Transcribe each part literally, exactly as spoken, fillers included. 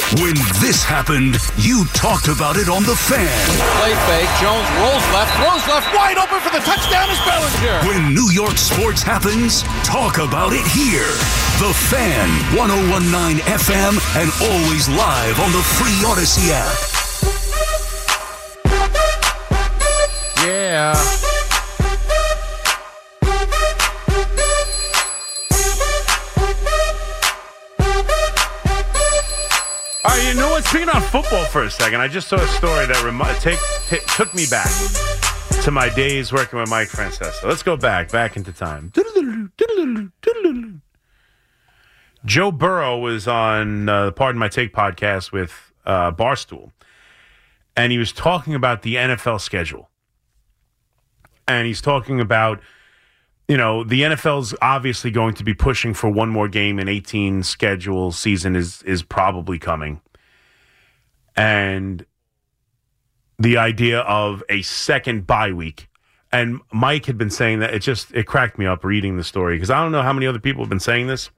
When this happened, you talked about it on The Fan. Play fake. Jones rolls left, throws left, wide open for the touchdown is Bellinger. When New York sports happens, talk about it here. The Fan, one oh one point nine F M, and always live on the free Odyssey app. Yeah. All right, you know what? Speaking on football for a second, I just saw a story that remi- take, t- took me back to my days working with Mike Francesa. Let's go back, back into time. Joe Burrow was on uh, the Pardon My Take podcast with uh, Barstool, and he was talking about the N F L schedule. And he's talking about, you know, the N F L's obviously going to be pushing for one more game in eighteen schedule season is is probably coming. And the idea of a second bye week. And Mike had been saying that. It just, it cracked me up reading the story because I don't know how many other people have been saying this,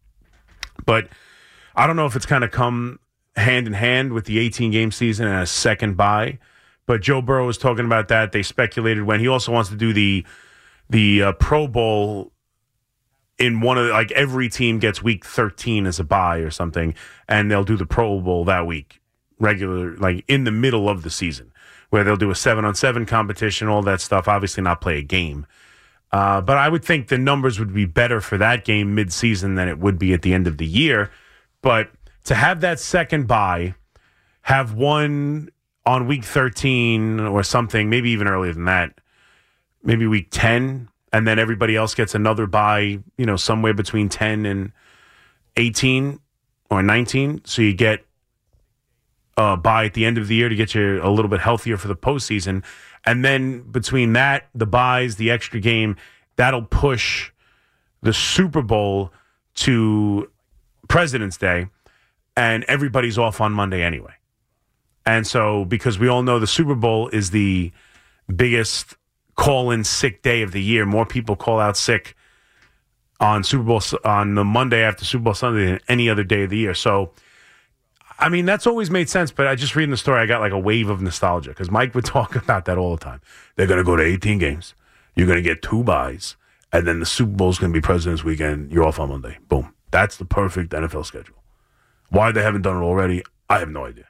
but I don't know if it's kind of come hand in hand with the eighteen game season and a second bye. But Joe Burrow was talking about that. They speculated when he also wants to do the the uh, Pro Bowl in one of the, like every team gets week thirteen as a bye or something, and they'll do the Pro Bowl that week, regular, like in the middle of the season, where they'll do a seven on seven competition, all that stuff. Obviously, not play a game, uh, but I would think the numbers would be better for that game mid season than it would be at the end of the year. But to have that second bye, have one on week thirteen or something, maybe even earlier than that, maybe week ten, and then everybody else gets another bye, you know, somewhere between ten and eighteen or nineteen. So you get a bye at the end of the year to get you a little bit healthier for the postseason. And then between that, the byes, the extra game, that'll push the Super Bowl to President's Day, and everybody's off on Monday anyway. And so, because we all know the Super Bowl is the biggest call-in sick day of the year, more people call out sick on Super Bowl on the Monday after Super Bowl Sunday than any other day of the year. So, I mean, that's always made sense. But I just reading the story, I got like a wave of nostalgia because Mike would talk about that all the time. They're going to go to eighteen games. You're going to get two byes, and then the Super Bowl is going to be President's Weekend. You're off on Monday. Boom. That's the perfect N F L schedule. Why they haven't done it already, I have no idea.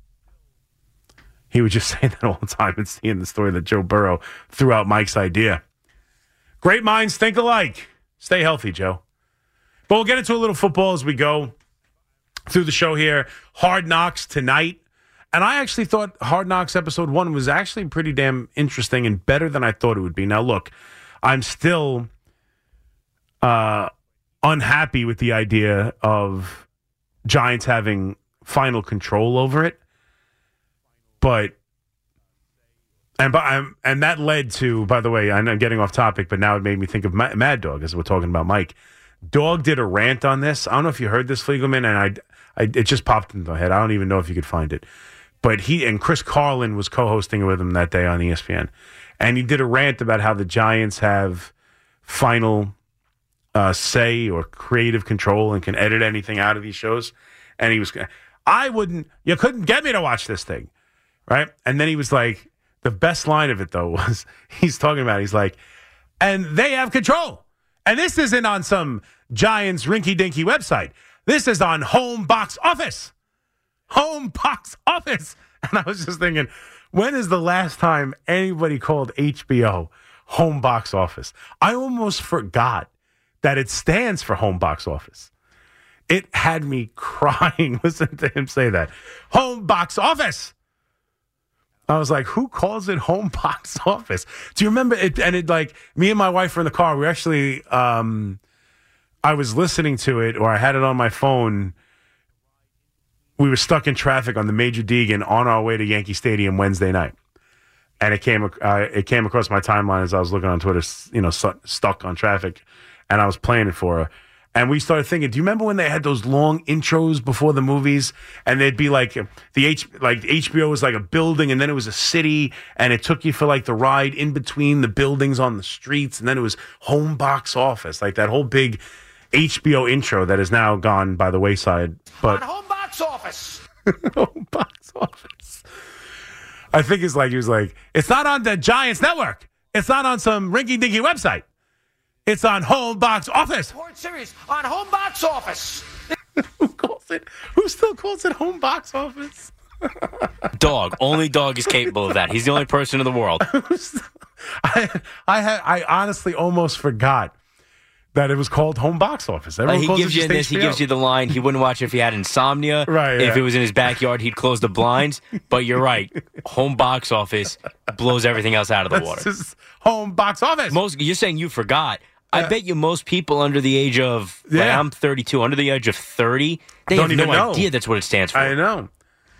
He would just say that all the time and seeing the story that Joe Burrow threw out Mike's idea. Great minds think alike. Stay healthy, Joe. But we'll get into a little football as we go through the show here. Hard Knocks tonight. And I actually thought Hard Knocks episode one was actually pretty damn interesting and better than I thought it would be. Now, look, I'm still uh, unhappy with the idea of Giants having final control over it. But and and that led to, by the way, I'm getting off topic, but now it made me think of Mad Dog as we're talking about Mike. Dog did a rant on this. I don't know if you heard this, Fliegelman, and I, I it just popped into my head. I don't even know if you could find it. But he and Chris Carlin was co-hosting with him that day on E S P N, and he did a rant about how the Giants have final uh, say or creative control and can edit anything out of these shows. And he was, I wouldn't, you couldn't get me to watch this thing. Right? And then he was like, the best line of it, though, was he's talking about, he's like, and they have control. And this isn't on some Giants rinky-dinky website. This is on Home Box Office. Home Box Office. And I was just thinking, when is the last time anybody called H B O Home Box Office? I almost forgot that it stands for Home Box Office. It had me crying listening to him say that. Home Box Office. I was like, who calls it Home Box Office? Do you remember it? And it, like, me and my wife were in the car. We were actually, um, I was listening to it, or I had it on my phone. We were stuck in traffic on the Major Deegan on our way to Yankee Stadium Wednesday night. And it came, uh, it came across my timeline as I was looking on Twitter, you know, stu- stuck on traffic. And I was playing it for her. And we started thinking, do you remember when they had those long intros before the movies? And they'd be like, the H, like H B O was like a building, and then it was a city, and it took you for like the ride in between the buildings on the streets, and then it was Home Box Office, like that whole big H B O intro that is now gone by the wayside. But on Home Box box office. Home box office. I think it's like he was like, it's not on the Giants network. It's not on some rinky-dinky website. It's on Home Box Office. Sports series on home box office. Who calls it? Who still calls it Home Box Office? Dog. Only Dog is capable of that. He's the only person in the world. I I had I honestly almost forgot that it was called Home Box Office. Like, he calls gives it you just this. H B O. He gives you the line. He wouldn't watch it if he had insomnia. Right, If yeah. it was in his backyard, he'd close the blinds. But you're right. Home Box Office blows everything else out of the That's water. just Home Box Office. Most you're saying you forgot. I bet you most people under the age of like, Yeah. I'm thirty-two, under the age of thirty, they Don't have even no know. idea that's what it stands for. I know.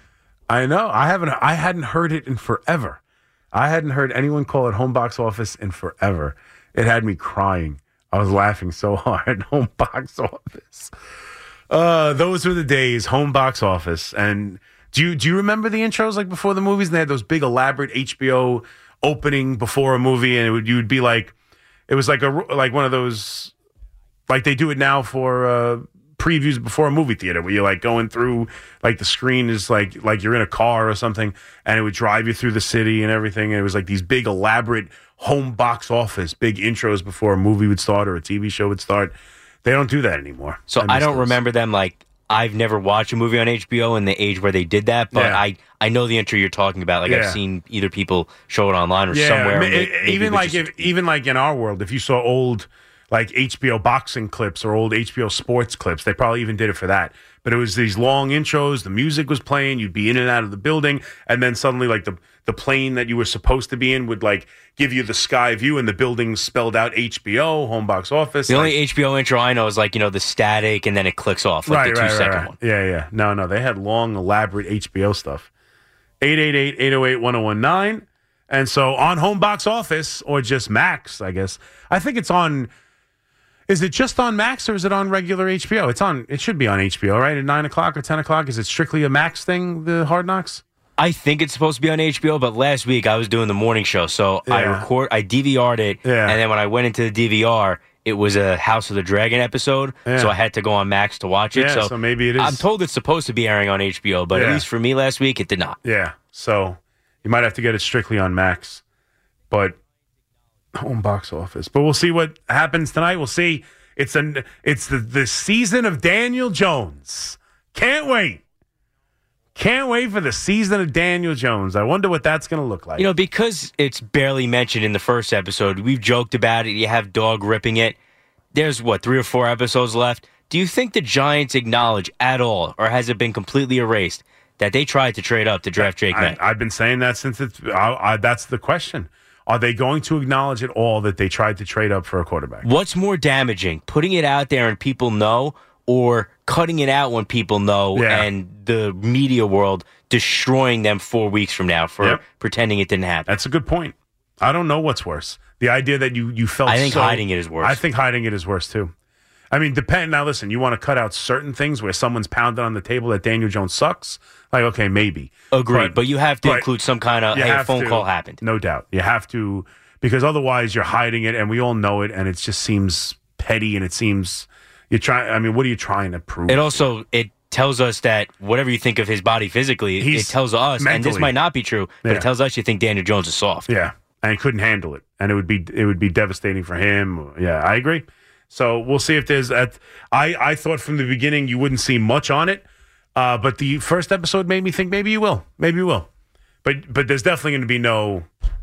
I know. I haven't. I hadn't heard it in forever. I hadn't heard anyone call it Home Box Office in forever. It had me crying. I was laughing so hard. Home Box Office. Uh, those were the days. Home Box Office. And do you do you remember the intros like before the movies? And they had those big elaborate H B O opening before a movie, and it would you would be like, it was like a like one of those, like they do it now for uh, previews before a movie theater, where you're like going through, like the screen is like like you're in a car or something, and it would drive you through the city and everything. And it was like these big elaborate Home Box Office, big intros before a movie would start or a T V show would start. They don't do that anymore. So I, miss don't those. remember them like I've never watched a movie on H B O in the age where they did that, but Yeah. I, I know the intro you're talking about. Like Yeah. I've seen either people show it online or somewhere. ma- and they- maybe even it was like just- if, even like in our world, if you saw old like H B O boxing clips or old H B O sports clips, they probably even did it for that. But it was these long intros. The music was playing. You'd be in and out of the building, and then suddenly, like the the plane that you were supposed to be in would like give you the sky view, and the building spelled out H B O, Home Box Office. the like, only H B O intro I know is like, you know, the static and then it clicks off, like right, the two right, second right, right. one. Yeah, yeah. No, no, they had long, elaborate H B O stuff. eight eight eight, eight oh eight, one oh one nine. And so on Home Box Office, or just Max, I guess. I think it's on. Is it just on Max or is it on regular H B O? It's on. It should be on H B O, right? At nine o'clock or ten o'clock. Is it strictly a Max thing? The Hard Knocks. I think it's supposed to be on H B O, but last week I was doing the morning show, so I Yeah. record, I D V R'd it, Yeah. and then when I went into the D V R, it was a House of the Dragon episode, Yeah. so I had to go on Max to watch it. Yeah, so, so maybe it is- I'm told it's supposed to be airing on H B O, but Yeah. at least for me last week, it did not. Yeah. So you might have to get it strictly on Max, but Home Box Office. But we'll see what happens tonight. We'll see. It's an. It's the the season of Daniel Jones. Can't wait. Can't wait for the season of Daniel Jones. I wonder what that's going to look like. You know, because it's barely mentioned in the first episode, we've joked about it. You have Dog ripping it. There's, what, three or four episodes left? Do you think the Giants acknowledge at all, or has it been completely erased, that they tried to trade up to draft Jake I, May? I've been saying that since it's. I, I, that's the question. Are they going to acknowledge at all that they tried to trade up for a quarterback? What's more damaging, putting it out there and people know, or cutting it out when people know Yeah. and the media world destroying them four weeks from now for Yep. pretending it didn't happen? That's a good point. I don't know what's worse. The idea that you, you felt I think so- hiding it is worse. I think hiding it is worse, too. I mean, depend. Now, listen, you want to cut out certain things where someone's pounded on the table that Daniel Jones sucks? Like, okay, maybe. Agreed, but, you have to but include some kind of, you hey, a have phone to, call happened. No doubt. You have to, because otherwise you're hiding it, and we all know it, and it just seems petty, and it seems, you're trying, I mean, what are you trying to prove? It also, it tells us that whatever you think of his body physically, He's it tells us, and mentally- this might not be true, but Yeah. it tells us you think Daniel Jones is soft. Yeah, and couldn't handle it, and it would be it would be devastating for him. Yeah, I agree. So we'll see if there's. At, I I thought from the beginning you wouldn't see much on it, uh, but the first episode made me think maybe you will, maybe you will, but but there's definitely going to be no.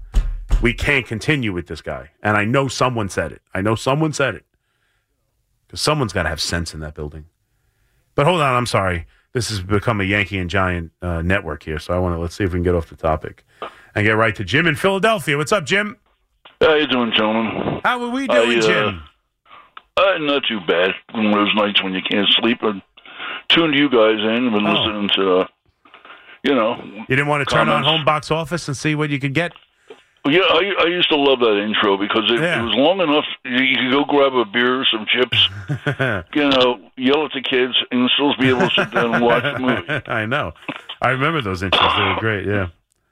We can't continue with this guy, and I know someone said it. I know someone said it because someone's got to have sense in that building. But hold on, I'm sorry. This has become a Yankee and Giant uh, network here, so I want to let's see if we can get off the topic and get right to Jim in Philadelphia. What's up, Jim? How you doing, gentlemen? How are we I, doing, uh, Jim? Uh, not too bad. One of those nights when you can't sleep. I tuned you guys in. Been Oh. listening to, uh, you know. You didn't want to turn on comments. Home Box Office and see what you could get? Yeah, I, I used to love that intro because it, Yeah. it was long enough. You, you could go grab a beer, some chips, you know, yell at the kids, and still be able to sit down and watch the movie. I know. I remember those intros. They were great, yeah.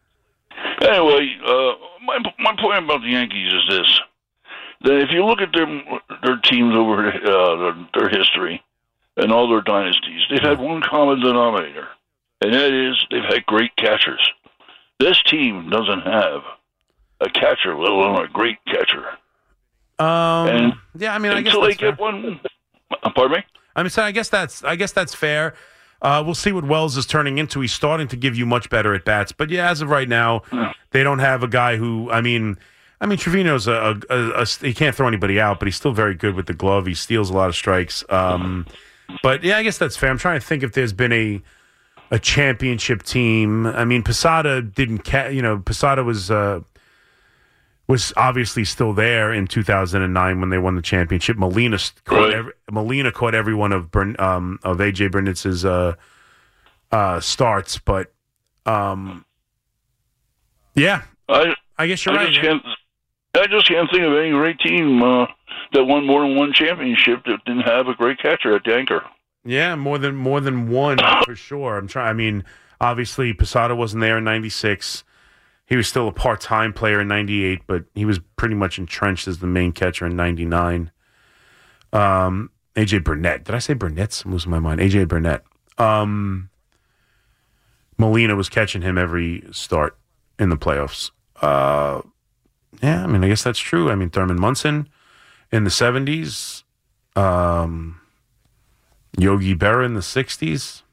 Anyway, uh, my my point about the Yankees is this: that if you look at their their teams over uh, their, their history, in all their dynasties. They've had one common denominator, and that is they've had great catchers. This team doesn't have a catcher, let alone a great catcher. Um, and yeah, I mean, I guess until they that's fair. get one, uh, pardon me. I mean, so I guess that's I guess that's fair. Uh, we'll see what Wells is turning into. He's starting to give you much better at bats, but yeah, as of right now, Yeah. they don't have a guy who. I mean, I mean Trevino's a, a, a, a he can't throw anybody out, but he's still very good with the glove. He steals a lot of strikes. Um, but yeah, I guess that's fair. I'm trying to think if there's been a a championship team. I mean, Posada didn't. Ca- you know, Posada was. Uh, was obviously still there in two thousand nine when they won the championship. Molina caught Right. every, Molina caught every one of Bern, um, of A J Bernitz's uh, uh, starts, but um, yeah, I I guess you're I right. just can't. I just can't think of any great team uh, that won more than one championship that didn't have a great catcher at the anchor. Yeah, more than more than one for sure. I'm trying. I mean, obviously Posada wasn't there in ninety-six. He was still a part-time player in ninety-eight, but he was pretty much entrenched as the main catcher in ninety-nine. Um, A J Burnett. Did I say Burnett? I'm losing my mind. A J Burnett. Um, Molina was catching him every start in the playoffs. Uh, yeah, I mean, I guess that's true. I mean, Thurman Munson in the seventies. Um, Yogi Berra in the sixties.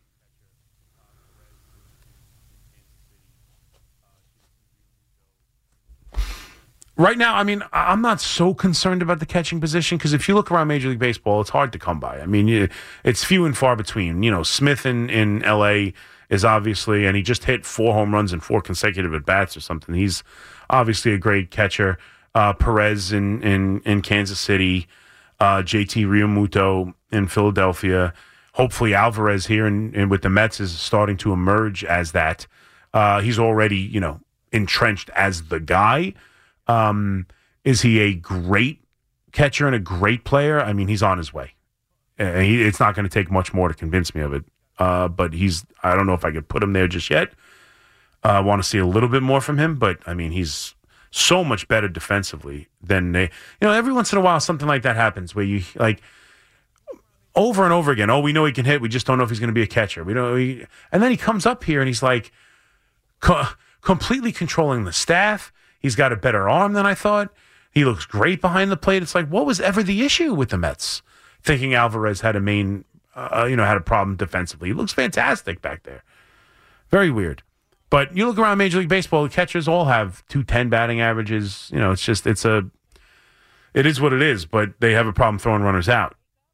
Right now, I mean, I- I'm not so concerned about the catching position because if you look around Major League Baseball, it's hard to come by. I mean, you, it's few and far between. You know, Smith in, in L A is obviously, and he just hit four home runs in four consecutive at-bats or something. He's obviously a great catcher. Uh, Perez in, in, in Kansas City, uh, J T Realmuto in Philadelphia. Hopefully Alvarez here and in, in with the Mets is starting to emerge as that. Uh, he's already, you know, entrenched as the guy. Um, is he a great catcher and a great player? I mean, he's on his way. Uh, he, it's not going to take much more to convince me of it. Uh, but he's, I don't know if I could put him there just yet. Uh, I want to see a little bit more from him, but I mean, he's so much better defensively than they, you know, every once in a while, something like that happens where you like over and over again. Oh, we know he can hit. We just don't know if he's going to be a catcher. We don't, we, and then he comes up here and he's like co- completely controlling the staff. He's got a better arm than I thought. He looks great behind the plate. It's like, what was ever the issue with the Mets? Thinking Alvarez had a main, uh, you know, had a problem defensively. He looks fantastic back there. Very weird. But you look around Major League Baseball, the catchers all have two ten batting averages. You know, it's just, it's a, it is what it is, but they have a problem throwing runners out.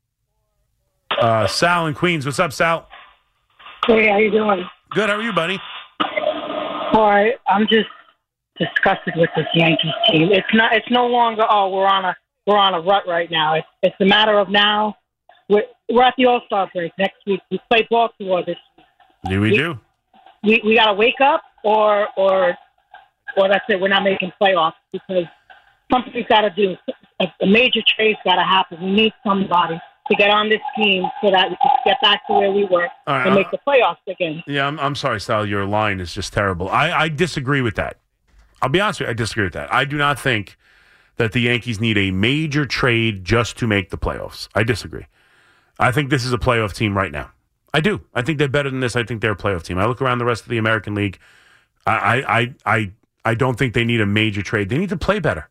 Uh, Sal in Queens. What's up, Sal? Hey, how you doing? Good. How are you, buddy? All right, I'm just disgusted with this Yankees team. It's not. It's no longer. Oh, we're on a we're on a rut right now. It's it's a matter of now. We're we're at the All Star break next week. We play Baltimore this week. Do we, we do? We we got to wake up, or or or that's it. We're not making playoffs because something's got to do. A, a major trade's got to happen. We need somebody to get on this team so that we can get back to where we were All right, and uh, make the playoffs again. Yeah, I'm, I'm sorry, Sal. Your line is just terrible. I, I disagree with that. I'll be honest with you. I disagree with that. I do not think that the Yankees need a major trade just to make the playoffs. I disagree. I think this is a playoff team right now. I do. I think they're better than this. I think they're a playoff team. I look around the rest of the American League. I I I I don't think they need a major trade. They need to play better.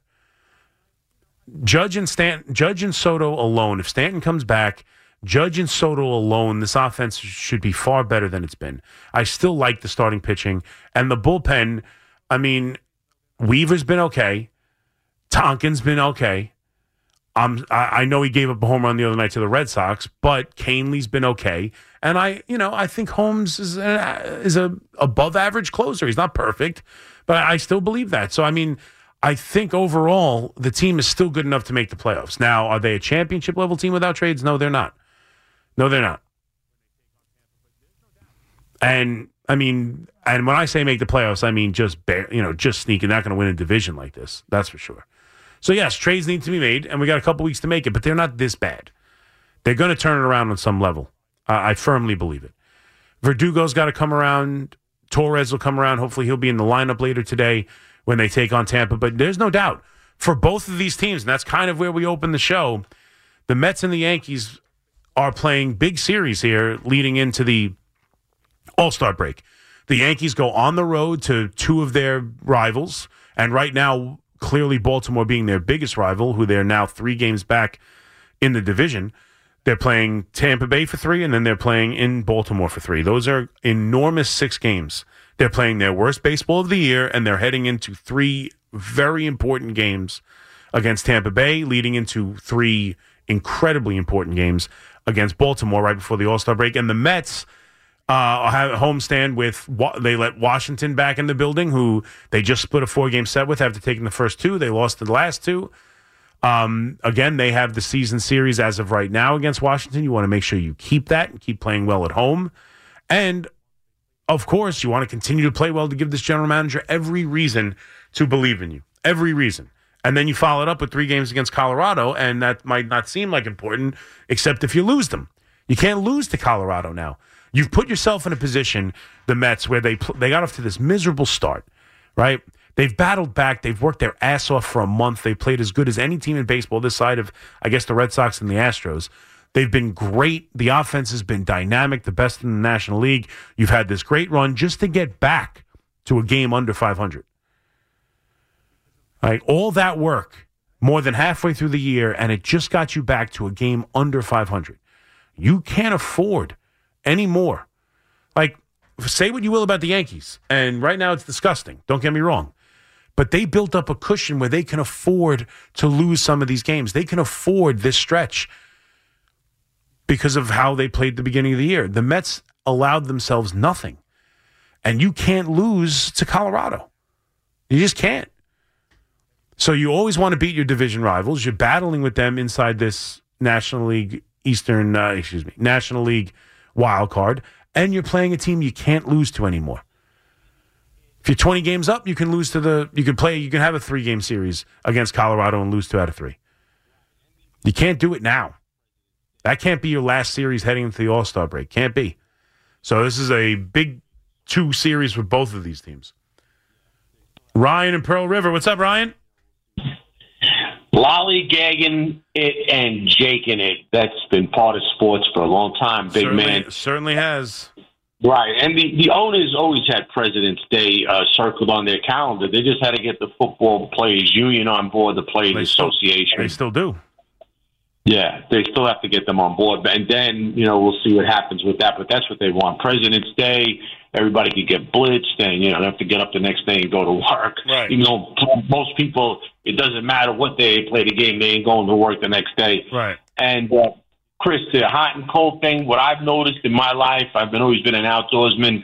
Judge and Stanton, Judge and Soto alone. If Stanton comes back, Judge and Soto alone, this offense should be far better than it's been. I still like the starting pitching and the bullpen. I mean, Weaver's been okay. Tonkin's been okay. Um, I, I know he gave up a home run the other night to the Red Sox, but Canley's been okay. And I, you know, I think Holmes is a, is a above average closer. He's not perfect, but I still believe that. So I mean, I think overall the team is still good enough to make the playoffs. Now, are they a championship level team without trades? No, they're not. No, they're not. And I mean, and when I say make the playoffs, I mean just bare, you know, just sneaking. Not going to win a division like this. That's for sure. So yes, trades need to be made, and we got a couple weeks to make it. But they're not this bad. They're going to turn it around on some level. Uh, I firmly believe it. Verdugo's got to come around. Torres will come around. Hopefully, he'll be in the lineup later today when they take on Tampa. But there's no doubt for both of these teams, and that's kind of where we open the show. The Mets and the Yankees are playing big series here leading into the All-Star break. The Yankees go on the road to two of their rivals, and right now, clearly Baltimore being their biggest rival, who they're now three games back in the division. They're playing Tampa Bay for three, and then they're playing in Baltimore for three. Those are enormous six games. They're playing their worst baseball of the year, and they're heading into three very important games against Tampa Bay, leading into three incredibly important games against Baltimore right before the All-Star break. And the Mets uh, have a homestand with, they let Washington back in the building, who they just split a four-game set with after taking the first two. They lost the last two. Um, again, they have the season series as of right now against Washington. You want to make sure you keep that and keep playing well at home. And, of course, you want to continue to play well to give this general manager every reason to believe in you. Every reason. And then you follow it up with three games against Colorado, and that might not seem like important, except if you lose them. You can't lose to Colorado now. You've put yourself in a position, the Mets, where they they got off to this miserable start, right? They've battled back. They've worked their ass off for a month. They played as good as any team in baseball this side of, I guess, the Red Sox and the Astros. They've been great. The offense has been dynamic, the best in the National League. You've had this great run just to get back to a game under five hundred. Like, all that work, more than halfway through the year, and it just got you back to a game under five hundred. You can't afford any more. Like, say what you will about the Yankees, and right now it's disgusting. Don't get me wrong. But they built up a cushion where they can afford to lose some of these games. They can afford this stretch because of how they played the beginning of the year. The Mets allowed themselves nothing. And you can't lose to Colorado. You just can't. So you always want to beat your division rivals. You're battling with them inside this National League Eastern, uh, excuse me, National League wild card, and you're playing a team you can't lose to anymore. If you're twenty games up, you can lose to the. You can play. You can have a three-game series against Colorado and lose two out of three. You can't do it now. That can't be your last series heading into the All-Star break. Can't be. So this is a big two series for both of these teams. Ryan and Pearl River, what's up, Ryan? Lollygagging it and jaking it. That's been part of sports for a long time, big certainly, man. Certainly has. Right. And the, the owners always had President's Day uh, circled on their calendar. They just had to get the Football Players Union on board, the Players they Association. Still, they still do. Yeah, they still have to get them on board. And then, you know, we'll see what happens with that. But that's what they want. President's Day, everybody could get blitzed and, you know, they have to get up the next day and go to work. Right. You know, most people, it doesn't matter what day they play the game, they ain't going to work the next day. Right. And, uh, Chris, the hot and cold thing, what I've noticed in my life, I've been always been an outdoorsman.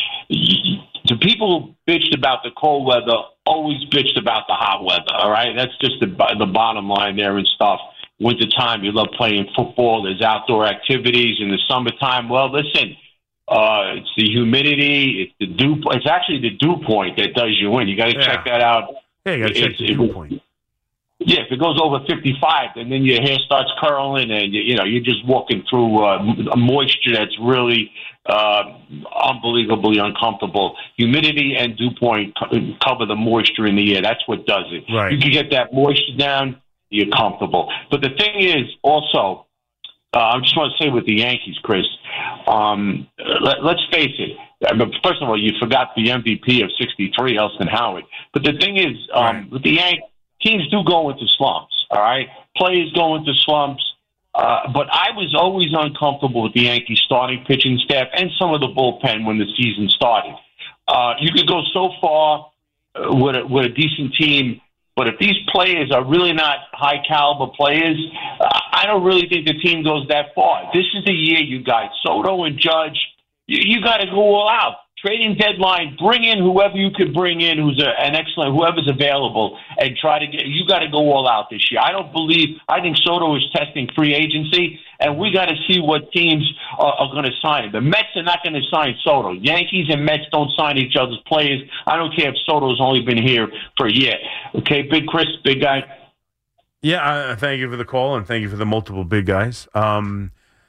The people who bitched about the cold weather always bitched about the hot weather, all right? That's just the, the bottom line there and stuff. Wintertime, you love playing football. There's outdoor activities. In the summertime, well, listen, uh, it's the humidity. It's the dew. It's actually the dew point that does you in. You got to yeah. check that out. Yeah, you got to check it's, the dew it, point. Yeah, if it goes over fifty-five, and then your hair starts curling, and you, you know you're just walking through uh, a moisture that's really uh, unbelievably uncomfortable. Humidity and dew point co- cover the moisture in the air. That's what does it. Right. You can get that moisture down, you're comfortable. But the thing is, also, uh, I just want to say with the Yankees, Chris. Um, let, let's face it. First of all, you forgot the M V P of sixty-three, Elston Howard. But the thing is, um, right. with the Yankees. Teams do go into slumps, all right? Players go into slumps. Uh, but I was always uncomfortable with the Yankees starting pitching staff and some of the bullpen when the season started. Uh, you could go so far uh, with, a, with a decent team, but if these players are really not high-caliber players, uh, I don't really think the team goes that far. This is the year, you guys. Soto and Judge, you, you got to go all out. Trading deadline, bring in whoever you could bring in who's a, an excellent, whoever's available, and try to get, you got to go all out this year. I don't believe, I think Soto is testing free agency, and we got to see what teams are, are going to sign him. The Mets are not going to sign Soto. Yankees and Mets don't sign each other's players. I don't care if Soto's only been here for a year. Okay, Big Chris, big guy. Yeah, uh, thank you for the call, and thank you for the multiple big guys. Um,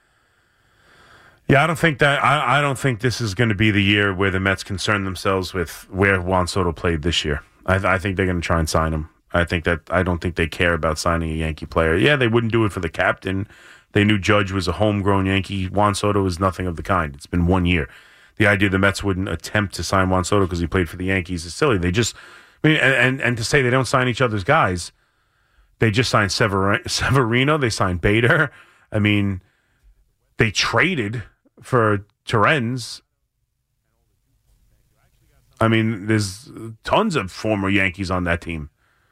Yeah, I don't think that I, I don't think this is going to be the year where the Mets concern themselves with where Juan Soto played this year. I, I think they're going to try and sign him. I think that I don't think they care about signing a Yankee player. Yeah, they wouldn't do it for the captain. They knew Judge was a homegrown Yankee. Juan Soto was nothing of the kind. It's been one year. The idea the Mets wouldn't attempt to sign Juan Soto because he played for the Yankees is silly. They just, I mean, and, and, and to say they don't sign each other's guys, they just signed Sever- Severino. They signed Bader. I mean, they traded for Torrens. I mean, there's tons of former Yankees on that team.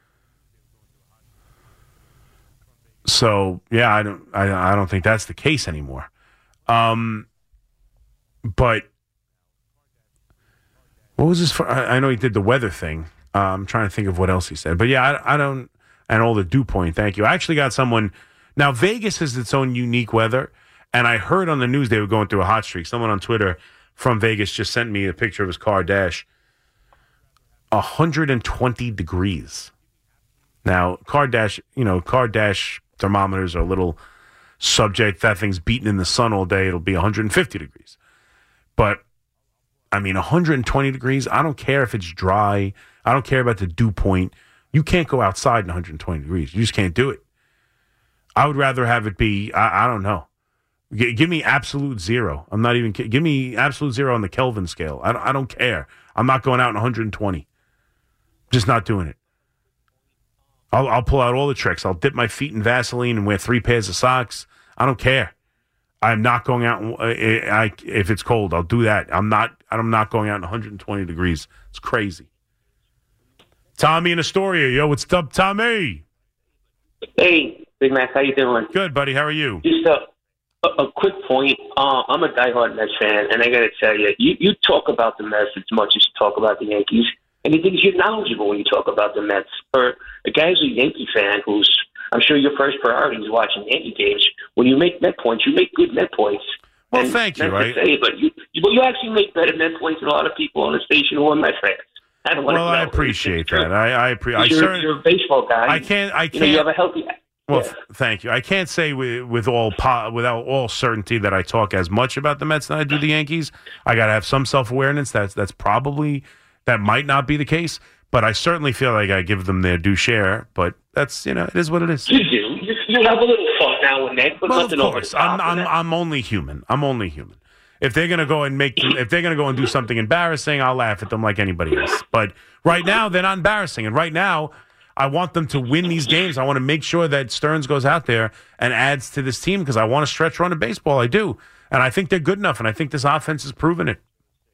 So yeah, I don't, I, I don't think that's the case anymore. Um, but what was this for? I, I know he did the weather thing. Uh, I'm trying to think of what else he said. But yeah, I, I don't. And all the dew point. Thank you. I actually got someone. Now Vegas has its own unique weather, and I heard on the news they were going through a hot streak. Someone on Twitter from Vegas just sent me a picture of his car dash. one hundred twenty degrees. Now, car dash, you know, car dash thermometers are a little subject. That thing's beaten in the sun all day. It'll be one hundred fifty degrees. But, I mean, one hundred twenty degrees, I don't care if it's dry. I don't care about the dew point. You can't go outside in one hundred twenty degrees. You just can't do it. I would rather have it be, I, I don't know. G- give me absolute zero. I'm not even, give me absolute zero on the Kelvin scale. I don't, I don't care. I'm not going out in one hundred twenty. Just not doing it. I'll, I'll pull out all the tricks. I'll dip my feet in Vaseline and wear three pairs of socks. I don't care. I'm not going out. Uh, I, if it's cold, I'll do that. I'm not. I'm not going out in one hundred twenty degrees. It's crazy. Tommy in Astoria, yo, what's up, Tommy? Hey, Big Mac, how you doing? Good, buddy. How are you? Just a, a, a quick point. Uh, I'm a diehard Mets fan, and I got to tell you, you, you talk about the Mets as much as you talk about the Yankees, and you think you're knowledgeable when you talk about the Mets. For a guy who's a Yankee fan, who's I'm sure your first priority is watching Yankee games. When you make Met points, you make good Met points. Well, and thank you. Not right? to say, but you, you, you actually make better Met points than a lot of people on the station who are Met fans. I don't want well, to know. I appreciate that. I, I appreciate. You're, certain, you're a baseball guy. I can't. I can't. You know, you have a healthy. Well, yeah. th- thank you. I can't say with, with all po- without all certainty that I talk as much about the Mets than I do the Yankees. I got to have some self awareness. That's that's probably that might not be the case, but I certainly feel like I give them their due share. But that's you know it is what it is. You do. You, you have a little fun now and then, but well, nothing of over course. the top. I'm I'm, I'm only human. I'm only human. If they're gonna go and make, if they're gonna go and do something embarrassing, I'll laugh at them like anybody else. But right now, they're not embarrassing, and right now, I want them to win these games. I want to make sure that Stearns goes out there and adds to this team because I want a stretch run of baseball. I do, and I think they're good enough, and I think this offense has proven it.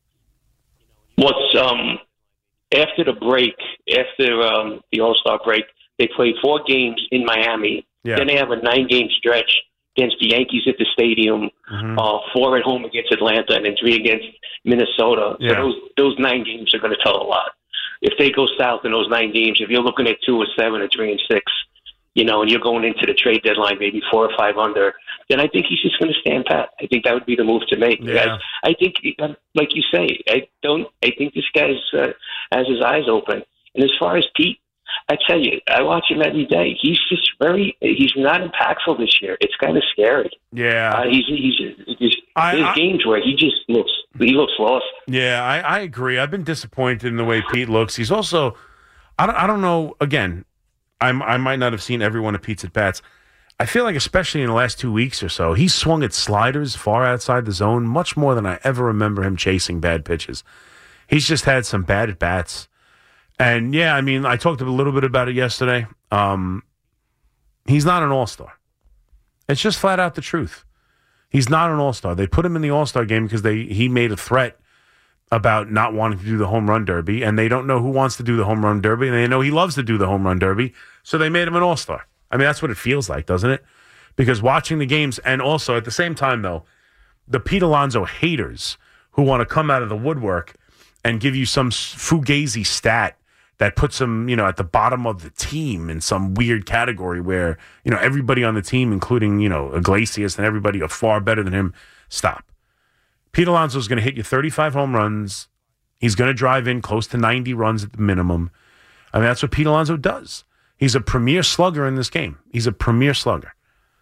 What's um after the break, after um, the All Star break, they played four games in Miami. Yeah. Then they have a nine game stretch against the Yankees at the stadium, mm-hmm. uh, four at home against Atlanta, and then three against Minnesota. Yeah. So those those nine games are going to tell a lot. If they go south in those nine games, if you're looking at two or seven or three and six, you know, and you're going into the trade deadline maybe four or five under, then I think he's just going to stand pat. I think that would be the move to make. Yeah. I think, like you say, I don't. I think this guy's uh, has his eyes open. And as far as Pete, I tell you, I watch him every day. He's just very. He's not impactful this year. It's kind of scary. Yeah, uh, he's he's, he's I, there's I, games where he just looks he looks lost. Yeah, I, I agree. I've been disappointed in the way Pete looks. He's also, I don't, I don't know. Again, I'm I might not have seen every one of Pete's at bats. I feel like, especially in the last two weeks or so, he's swung at sliders far outside the zone much more than I ever remember him chasing bad pitches. He's just had some bad at bats. And, yeah, I mean, I talked a little bit about it yesterday. Um, he's not an all-star. It's just flat out the truth. He's not an all-star. They put him in the all-star game because they he made a threat about not wanting to do the home run derby, and they don't know who wants to do the home run derby, and they know he loves to do the home run derby, so they made him an all-star. I mean, that's what it feels like, doesn't it? Because watching the games, and also at the same time, though, the Pete Alonso haters who want to come out of the woodwork and give you some fugazi stat that puts him, you know, at the bottom of the team in some weird category where, you know, everybody on the team, including, you know, Iglesias and everybody are far better than him. Stop. Pete Alonso is going to hit you thirty-five home runs. He's going to drive in close to ninety runs at the minimum. I mean, that's what Pete Alonso does. He's a premier slugger in this game. He's a premier slugger.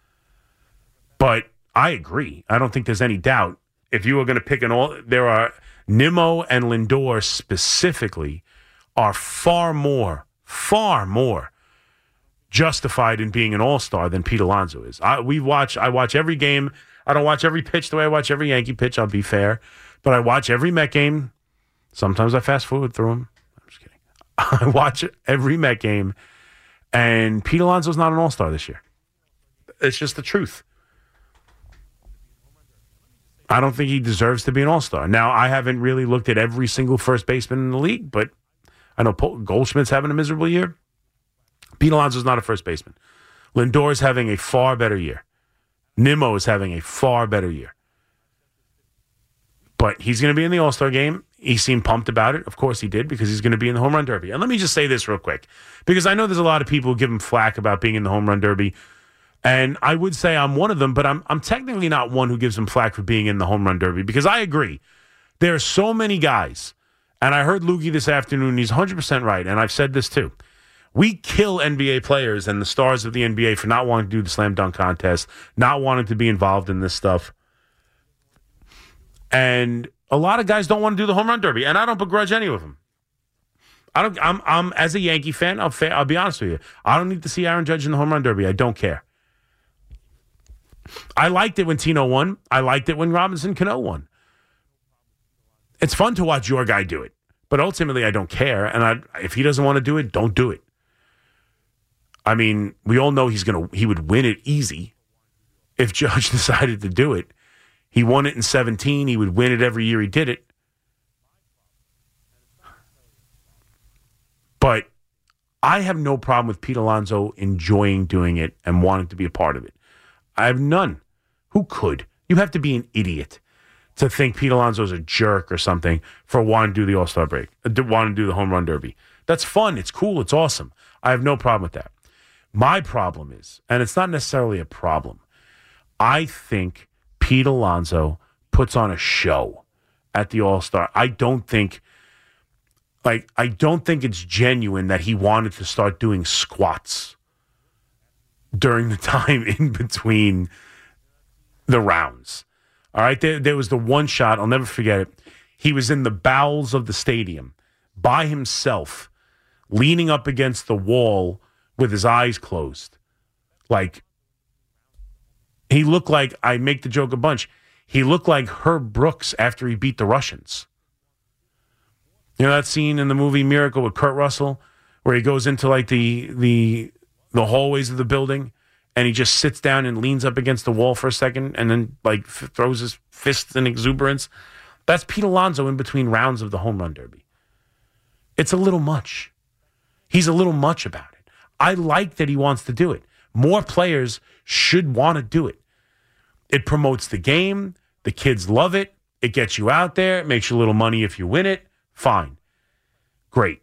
But I agree. I don't think there's any doubt. If you were going to pick an all, there are Nimmo and Lindor specifically are far more, far more justified in being an all-star than Pete Alonso is. I, we watch. I watch every game. I don't watch every pitch the way I watch every Yankee pitch. I'll be fair. But I watch every Met game. Sometimes I fast forward through them. I'm just kidding. I watch every Met game. And Pete Alonso's not an all-star this year. It's just the truth. I don't think he deserves to be an all-star. Now, I haven't really looked at every single first baseman in the league, but I know Paul Goldschmidt's having a miserable year. Pete Alonso's not a first baseman. Lindor's having a far better year. Nimmo is having a far better year. But he's going to be in the All-Star game. He seemed pumped about it. Of course he did, because he's going to be in the Home Run Derby. And let me just say this real quick, because I know there's a lot of people who give him flack about being in the Home Run Derby. And I would say I'm one of them, but I'm I'm technically not one who gives him flack for being in the Home Run Derby, because I agree. There are so many guys, and I heard Lukey this afternoon, he's one hundred percent right, and I've said this too. We kill N B A players and the stars of the N B A for not wanting to do the slam dunk contest, not wanting to be involved in this stuff. And a lot of guys don't want to do the Home Run Derby, and I don't begrudge any of them. I don't. I'm. I'm as a Yankee fan. I'll. Fa- I'll be honest with you. I don't need to see Aaron Judge in the Home Run Derby. I don't care. I liked it when Tino won. I liked it when Robinson Cano won. It's fun to watch your guy do it, but ultimately I don't care. And I, if he doesn't want to do it, don't do it. I mean, we all know he's gonna. He would win it easy if Judge decided to do it. He won it in seventeen. He would win it every year he did it. But I have no problem with Pete Alonso enjoying doing it and wanting to be a part of it. I have none. Who could? You have to be an idiot to think Pete Alonso's a jerk or something for wanting to do the All-Star break, wanting to do the Home Run Derby. That's fun. It's cool. It's awesome. I have no problem with that. My problem is, and it's not necessarily a problem, I think Pete Alonso puts on a show at the All-Star. I don't think, like, I don't think it's genuine that he wanted to start doing squats during the time in between the rounds. All right, there, there was the one shot, I'll never forget it. He was in the bowels of the stadium by himself, leaning up against the wall with his eyes closed. Like, he looked like, I make the joke a bunch, he looked like Herb Brooks after he beat the Russians. You know that scene in the movie Miracle with Kurt Russell where he goes into like the the the hallways of the building and he just sits down and leans up against the wall for a second and then like f- throws his fists in exuberance? That's Pete Alonso in between rounds of the Home Run Derby. It's a little much. He's a little much about it. I like that he wants to do it. More players should want to do it. It promotes the game. The kids love it. It gets you out there. It makes you a little money if you win it. Fine. Great.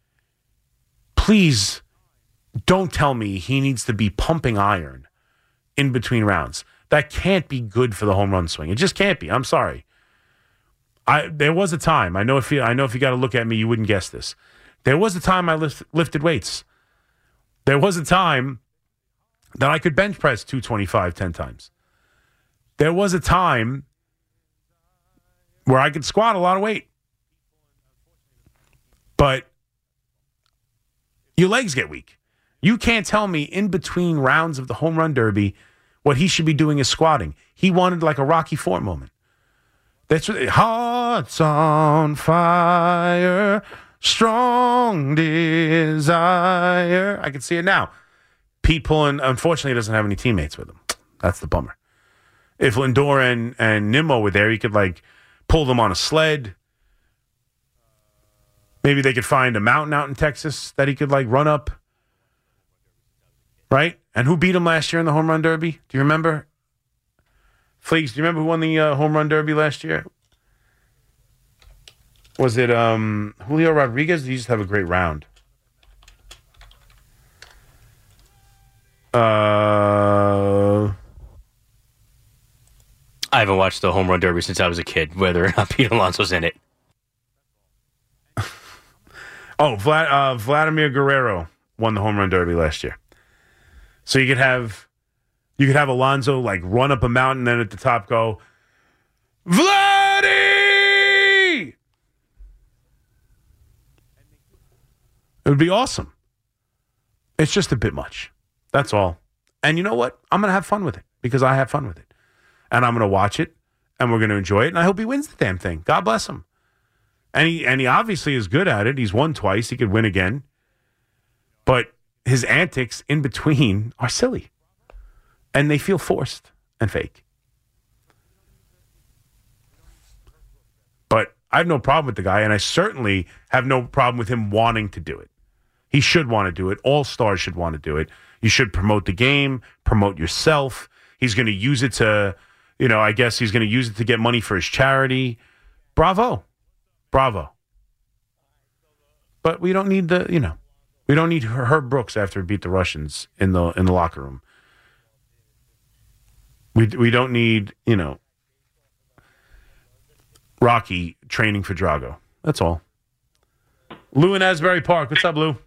Please don't tell me he needs to be pumping iron in between rounds. That can't be good for the home run swing. It just can't be. I'm sorry. I there was a time. I know if you I know if you got to look at me, you wouldn't guess this. There was a time I lift, lifted weights. There was a time that I could bench press two twenty-five ten times. There was a time where I could squat a lot of weight. But your legs get weak. You can't tell me in between rounds of the Home Run Derby what he should be doing is squatting. He wanted like a Rocky Four moment. That's what, hearts on fire, strong desire. I can see it now. Pete pulling, unfortunately, he doesn't have any teammates with him. That's the bummer. If Lindor and, and Nimmo were there, he could like pull them on a sled. Maybe they could find a mountain out in Texas that he could like run up. Right? And who beat him last year in the Home Run Derby? Do you remember? Fleeks, do you remember who won the uh, Home Run Derby last year? Was it um, Julio Rodriguez? He just have a great round. Uh, I haven't watched the Home Run Derby since I was a kid, whether or not Pete Alonso's in it. oh, Vlad, uh, Vladimir Guerrero won the Home Run Derby last year. So you could have you could have Alonso like run up a mountain, then at the top go, Vladdy! It would be awesome. It's just a bit much. That's all. And you know what? I'm going to have fun with it because I have fun with it. And I'm going to watch it, and we're going to enjoy it, and I hope he wins the damn thing. God bless him. And he, and he obviously is good at it. He's won twice. He could win again. But his antics in between are silly. And they feel forced and fake. But I have no problem with the guy, and I certainly have no problem with him wanting to do it. He should want to do it. All stars should want to do it. You should promote the game, promote yourself. He's going to use it to, you know, I guess he's going to use it to get money for his charity. Bravo. Bravo. But we don't need the, you know, we don't need Herb Brooks after he beat the Russians in the in the locker room. We we don't need, you know, Rocky training for Drago. That's all. Lou in Asbury Park. What's up, Lou?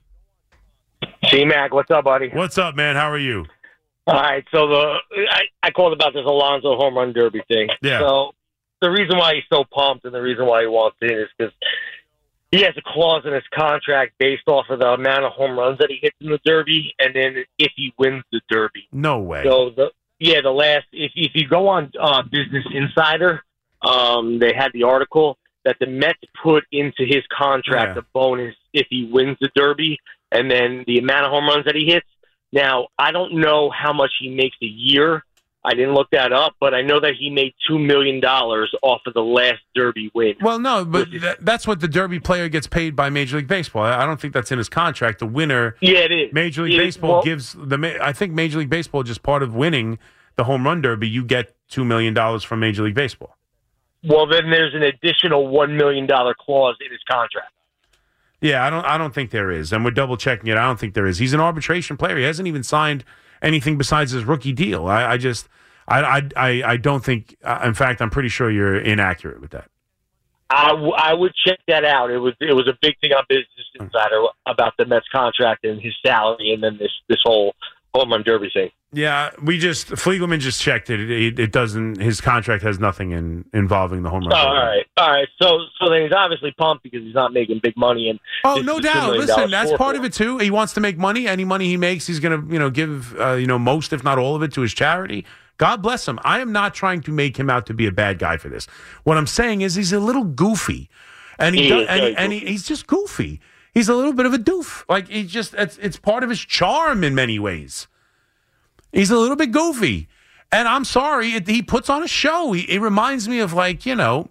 C-Mac, what's up, buddy? What's up, man? How are you? All right, so the I, I called about this Alonso home run derby thing. Yeah. So the reason why he's so pumped and the reason why he wants it is because he has a clause in his contract based off of the amount of home runs that he hits in the derby, and then if he wins the derby. No way. So the yeah, the last if if you go on uh, Business Insider, um, they had the article that the Mets put into his contract Yeah. a bonus if he wins the derby, and then the amount of home runs that he hits. Now, I don't know how much he makes a year. I didn't look that up, but I know that he made two million dollars off of the last Derby win. Well, no, but th- that's what the Derby player gets paid by Major League Baseball. I I don't think that's in his contract. The winner, yeah, it is. Major League It is. Baseball Well- gives the. Ma- I think Major League Baseball, just part of winning the home run derby, you get two million dollars from Major League Baseball. Well, then there's an additional one million dollars clause in his contract. Yeah, I don't. I don't think there is, and we're double checking it. I don't think there is. He's an arbitration player. He hasn't even signed anything besides his rookie deal. I, I just, I, I, I, I don't think. Uh, in fact, I'm pretty sure you're inaccurate with that. I, w- I would check that out. It was it was a big thing on Business Insider about the Mets contract and his salary, and then this this whole home run derby thing. Yeah, we just Fliegelman just checked it. It, it doesn't. His contract has nothing in involving the home run. Oh, derby. all right, all right. So so then he's obviously pumped because he's not making big money. And Oh, this no is a two doubt. million Listen, dollars that's score part for of him. it too. He wants to make money. Any money he makes, he's going to, you know, give, uh, you know, most if not all of it to his charity. God bless him. I am not trying to make him out to be a bad guy for this. What I'm saying is he's a little goofy, and he, He does, is and, very he, and he, goofy. he's just goofy. He's a little bit of a doof. Like he just, it's it's part of his charm in many ways. He's a little bit goofy. And I'm sorry, it, he puts on a show. He, it reminds me of, like, you know,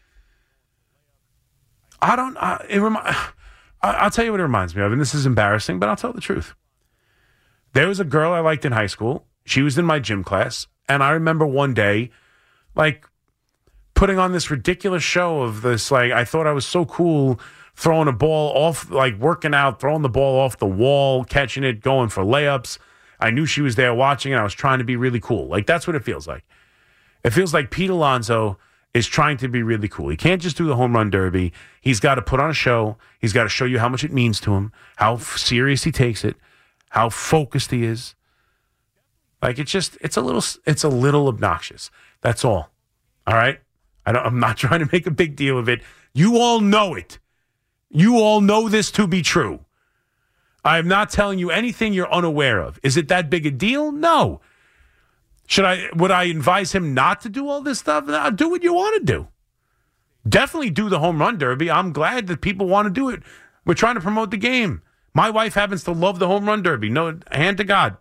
I don't, uh, it remi- I, I'll tell you what it reminds me of, and this is embarrassing, but I'll tell the truth. There was a girl I liked in high school. She was in my gym class, and I remember one day, like, putting on this ridiculous show of this, like, I thought I was so cool throwing a ball off, like, working out, throwing the ball off the wall, catching it, going for layups. I knew she was there watching, and I was trying to be really cool. Like, that's what it feels like. It feels like Pete Alonso is trying to be really cool. He can't just do the home run derby. He's got to put on a show. He's got to show you how much it means to him, how f- serious he takes it, how focused he is. Like, it's just, it's a little, it's a little obnoxious. That's all. All right? I don't, I'm not trying to make a big deal of it. You all know it. You all know this to be true. I am not telling you anything you're unaware of. Is it that big a deal? No. Should I? Would I advise him not to do all this stuff? No, do what you want to do. Definitely do the home run derby. I'm glad that people want to do it. We're trying to promote the game. My wife happens to love the home run derby. No, hand to God.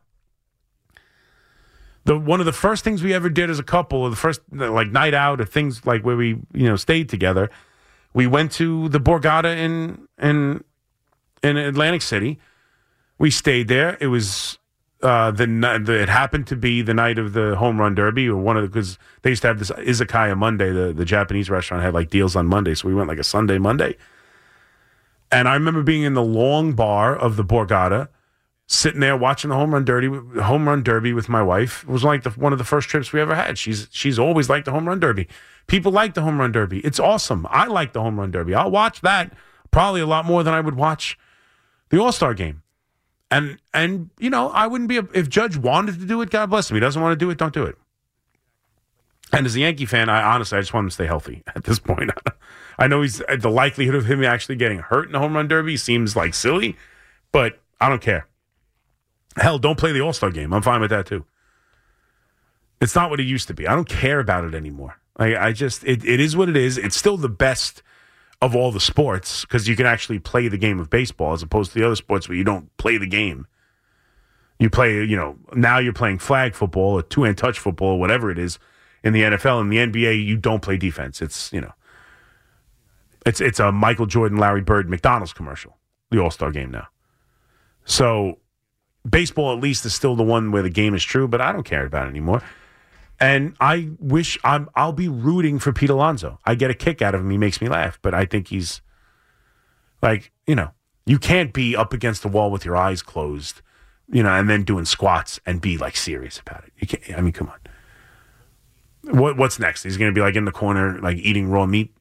The one of the first things we ever did as a couple, or the first like night out, or things like where we you know stayed together, we went to the Borgata in in in Atlantic City. We stayed there. It was uh, the, the it happened to be the night of the home run derby, or one of the because they used to have this Izakaya Monday. The the Japanese restaurant had like deals on Monday, so we went like a Sunday Monday. And I remember being in the long bar of the Borgata, sitting there watching the home run derby, home run derby with my wife. It was like the, one of the first trips we ever had. She's she's always liked the home run derby. People like the home run derby. It's awesome. I like the home run derby. I'll watch that probably a lot more than I would watch the All-Star game. And, and you know, I wouldn't be, a, if Judge wanted to do it, God bless him. He doesn't want to do it, don't do it. And as a Yankee fan, I honestly, I just want him to stay healthy at this point. I know he's, the likelihood of him actually getting hurt in the home run derby seems like silly, but I don't care. Hell, don't play the All-Star game. I'm fine with that too. It's not what it used to be. I don't care about it anymore. I, I just, it, it is what it is. It's still the best of all the sports because you can actually play the game of baseball as opposed to the other sports where you don't play the game. You play, you know, now you're playing flag football or two-hand touch football, whatever it is in the N F L. In the N B A, you don't play defense. It's, you know, it's it's a Michael Jordan, Larry Bird, McDonald's commercial, the All-Star game now. So baseball at least is still the one where the game is true, but I don't care about it anymore. And I wish I'm, I'll be rooting for Pete Alonso. I get a kick out of him. He makes me laugh. But I think he's like, you know, you can't be up against the wall with your eyes closed, you know, and then doing squats and be like serious about it. You can't, I mean, come on. What What's next? He's going to be like in the corner, like eating raw meat.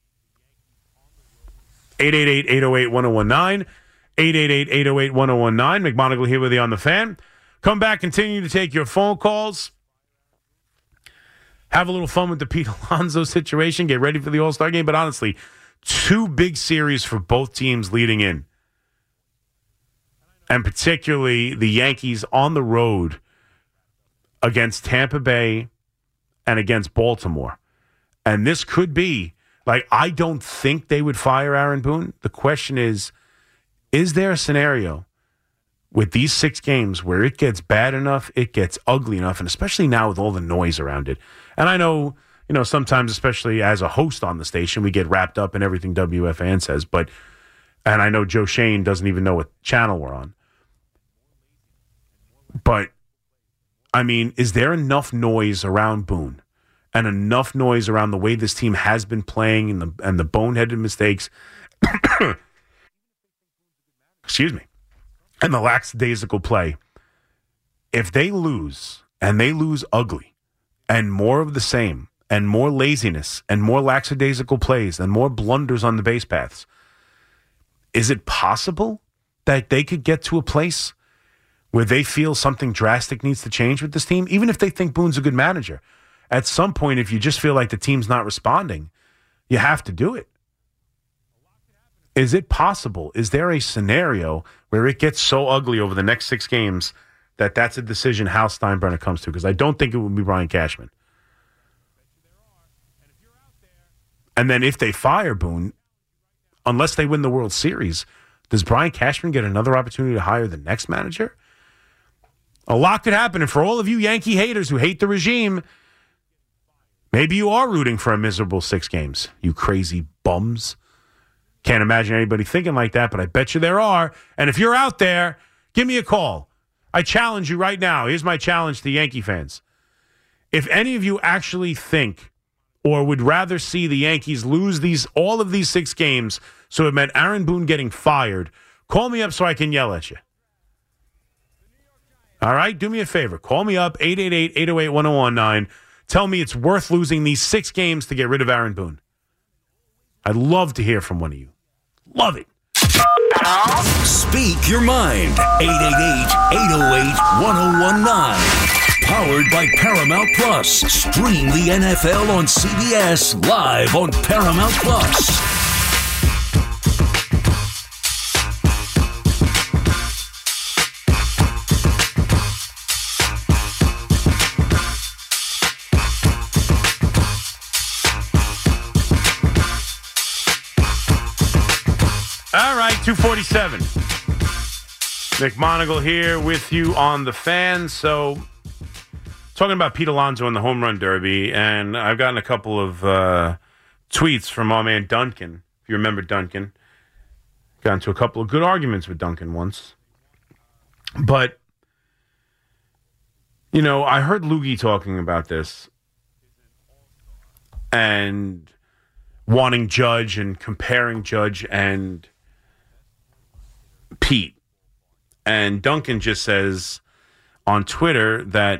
eight eight eight, eight oh eight, one oh one nine. eight eight eight, eight oh eight, one oh one nine. McMonagle here with you on the Fan. Come back, continue to take your phone calls. Have a little fun with the Pete Alonso situation. Get ready for the All-Star game. But honestly, two big series for both teams leading in. And particularly the Yankees on the road against Tampa Bay and against Baltimore. And this could be, like, I don't think they would fire Aaron Boone. The question is, is there a scenario with these six games where it gets bad enough, it gets ugly enough, and especially now with all the noise around it? And I know, you know, sometimes, especially as a host on the station, we get wrapped up in everything W F A N says, but, and I know Joe Shane doesn't even know what channel we're on. But, I mean, is there enough noise around Boone and enough noise around the way this team has been playing and the, and the boneheaded mistakes, excuse me, and the lackadaisical play? If they lose, and they lose ugly, and more of the same, and more laziness, and more lackadaisical plays, and more blunders on the base paths, is it possible that they could get to a place where they feel something drastic needs to change with this team? Even if they think Boone's a good manager, at some point, if you just feel like the team's not responding, you have to do it. Is it possible? Is there a scenario where it gets so ugly over the next six games that that's a decision Hal Steinbrenner comes to? Because I don't think it would be Brian Cashman. And then if they fire Boone, unless they win the World Series, does Brian Cashman get another opportunity to hire the next manager? A lot could happen. And for all of you Yankee haters who hate the regime, maybe you are rooting for a miserable six games, you crazy bums. Can't imagine anybody thinking like that, but I bet you there are. And if you're out there, give me a call. I challenge you right now. Here's my challenge to Yankee fans. If any of you actually think or would rather see the Yankees lose these all of these six games so it meant Aaron Boone getting fired, call me up so I can yell at you. All right? Do me a favor. Call me up, eight eight eight, eight oh eight, one oh one nine. Tell me it's worth losing these six games to get rid of Aaron Boone. I'd love to hear from one of you. Love it. Speak your mind. eight eight eight, eight oh eight, one oh one nine. Powered by Paramount Plus. Stream the N F L on C B S live on Paramount Plus. All right, two forty-seven. McMonagle here with you on the Fan. So, talking about Pete Alonso and the Home Run Derby, and I've gotten a couple of uh, tweets from our man Duncan. If you remember Duncan, got into a couple of good arguments with Duncan once. But, you know, I heard Loogie talking about this and wanting Judge and comparing Judge and Pete. And Duncan just says on Twitter that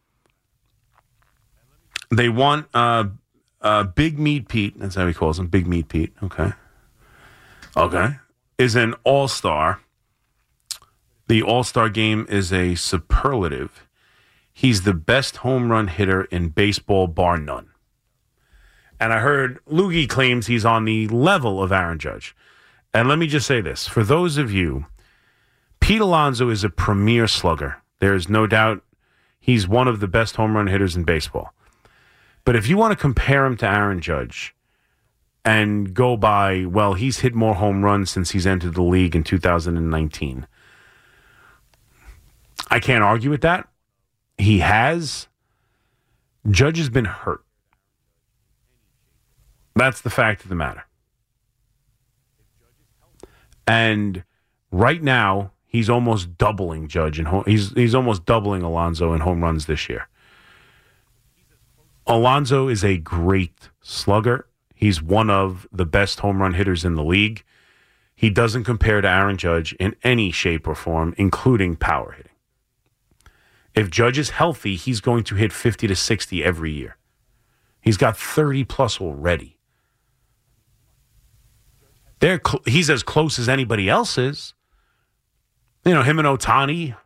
they want uh, uh, Big Meat Pete, that's how he calls him, Big Meat Pete, okay. Okay. Is an all-star. The all-star game is a superlative. He's the best home run hitter in baseball, bar none. And I heard Loogie claims he's on the level of Aaron Judge. And let me just say this. For those of you Pete Alonso is a premier slugger. There is no doubt he's one of the best home run hitters in baseball. But if you want to compare him to Aaron Judge and go by, well, he's hit more home runs since he's entered the league in two thousand nineteen. I can't argue with that. He has. Judge has been hurt. That's the fact of the matter. And right now, he's almost doubling Judge in home. He's he's almost doubling Alonso in home runs this year. Alonso is a great slugger. He's one of the best home run hitters in the league. He doesn't compare to Aaron Judge in any shape or form, including power hitting. If Judge is healthy, he's going to hit fifty to sixty every year. He's got thirty plus already. They're cl- he's as close as anybody else is. You know, him and Ohtani.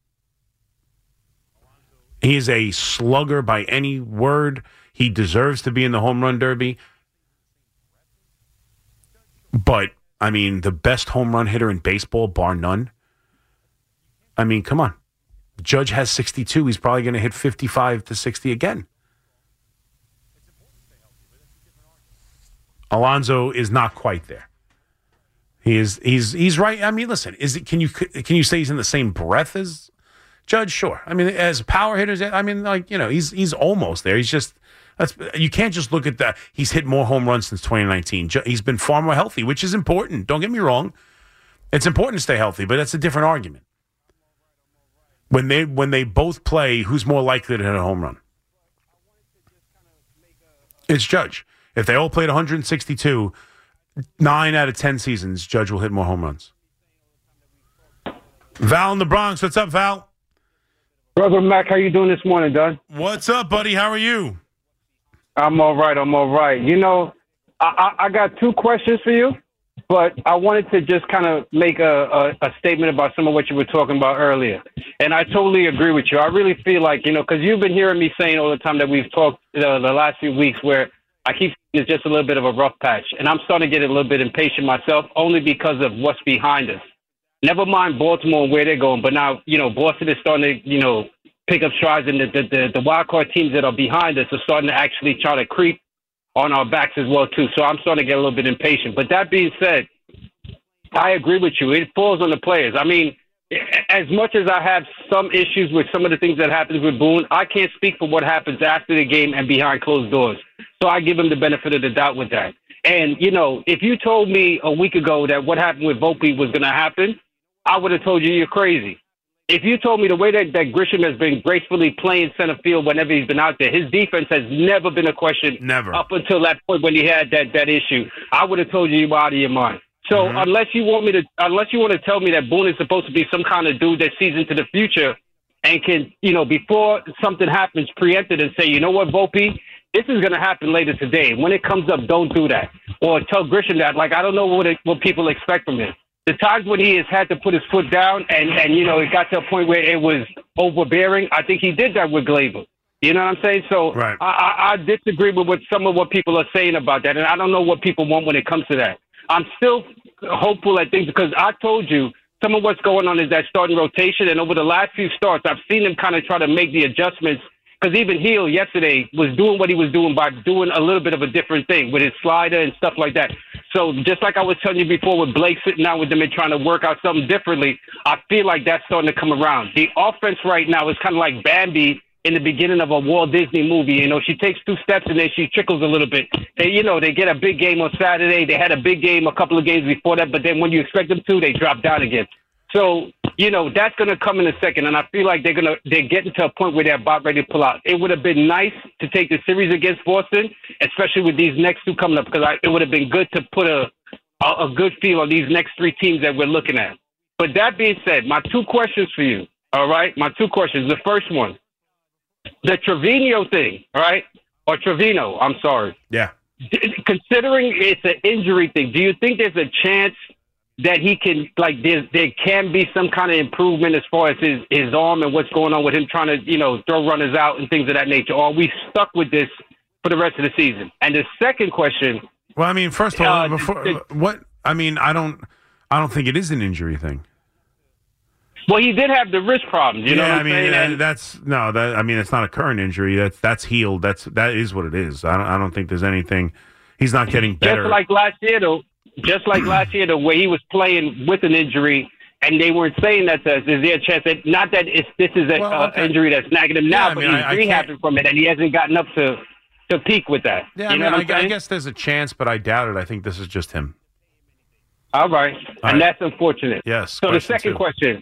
He is a slugger by any word. He deserves to be in the home run derby. But, I mean, the best home run hitter in baseball, bar none. I mean, come on. Judge has sixty-two. He's probably going to hit fifty-five to sixty again. Alonso is not quite there. He is. He's. He's right. I mean, listen. Is it? Can you? Can you say he's in the same breath as Judge? Sure. I mean, as power hitters, I mean, like you know, he's he's almost there. He's just. That's. You can't just look at that. He's hit more home runs since twenty nineteen. He's been far more healthy, which is important. Don't get me wrong. It's important to stay healthy, but that's a different argument. When they when they both play, who's more likely to hit a home run? It's Judge. If they all played one hundred sixty-two, nine out of ten seasons, Judge will hit more home runs. Val in the Bronx. What's up, Val? Brother Mac, how you doing this morning, Doug? What's up, buddy? How are you? I'm all right. I'm all right. You know, I, I, I got two questions for you, but I wanted to just kind of make a, a, a statement about some of what you were talking about earlier. And I totally agree with you. I really feel like, you know, because you've been hearing me saying all the time that we've talked uh, the last few weeks where I keep saying it's just a little bit of a rough patch. And I'm starting to get a little bit impatient myself only because of what's behind us. Never mind Baltimore and where they're going, but now, you know, Boston is starting to, you know, pick up strides, and the, the, the, the wild card teams that are behind us are starting to actually try to creep on our backs as well, too. So I'm starting to get a little bit impatient. But that being said, I agree with you. It falls on the players. I mean, as much as I have some issues with some of the things that happens with Boone, I can't speak for what happens after the game and behind closed doors. So I give him the benefit of the doubt with that. And, you know, if you told me a week ago that what happened with Volpe was going to happen, I would have told you you're crazy. If you told me the way that, that Grisham has been gracefully playing center field whenever he's been out there, his defense has never been a question. Never. Up until that point when he had that, that issue, I would have told you you were out of your mind. So mm-hmm. unless you want me to, unless you want to tell me that Boone is supposed to be some kind of dude that sees into the future and can, you know, before something happens, preempt it and say, you know what, Volpe, this is going to happen later today. When it comes up, don't do that. Or tell Grisham that. Like, I don't know what it, what people expect from him. The times when he has had to put his foot down and, and, you know, it got to a point where it was overbearing, I think he did that with Gleyber. You know what I'm saying? So right. I, I, I disagree with what some of what people are saying about that, and I don't know what people want when it comes to that. I'm still hopeful at things because I told you some of what's going on is that starting rotation, and over the last few starts, I've seen him kind of try to make the adjustments because even Hill yesterday was doing what he was doing by doing a little bit of a different thing with his slider and stuff like that. So just like I was telling you before with Blake sitting down with them and trying to work out something differently, I feel like that's starting to come around. The offense right now is kind of like Bambi in the beginning of a Walt Disney movie. You know, she takes two steps and then she trickles a little bit. They, you know, they get a big game on Saturday. They had a big game a couple of games before that, but then when you expect them to, they drop down again. So, you know, that's going to come in a second, and I feel like they're going to they're getting to a point where they're about ready to pull out. It would have been nice to take the series against Boston, especially with these next two coming up, because I, it would have been good to put a, a a good feel on these next three teams that we're looking at. But that being said, my two questions for you, all right? My two questions. The first one, the Trevino thing, all right? Or Trevino, I'm sorry. Yeah. Considering it's an injury thing, do you think there's a chance that he can, like, there, there can be some kind of improvement as far as his, his arm and what's going on with him trying to, you know, throw runners out and things of that nature? Or are we stuck with this for the rest of the season? And the second question. Well, I mean, first of all, uh, before the, what I mean, I don't, I don't think it is an injury thing. Well, he did have the wrist problems. You yeah, know what I I'm mean saying? that, And that's no. That I mean, it's not a current injury. That's that's healed. That's that is what it is. I don't. I don't think there's anything. He's not getting better. just like last year, though. Just like last year, the way he was playing with an injury, and they weren't saying that to us. Is there a chance that not that it's this is an Well, uh, okay. injury that's nagging him now, Yeah, I but mean, I- I he's can't- rehabbing from it, and he hasn't gotten up to to peak with that. Yeah, you I know mean, what I, I'm I saying? guess there's a chance, but I doubt it. I think this is just him. All right, All and right. that's unfortunate. Yes. So the question second two. question,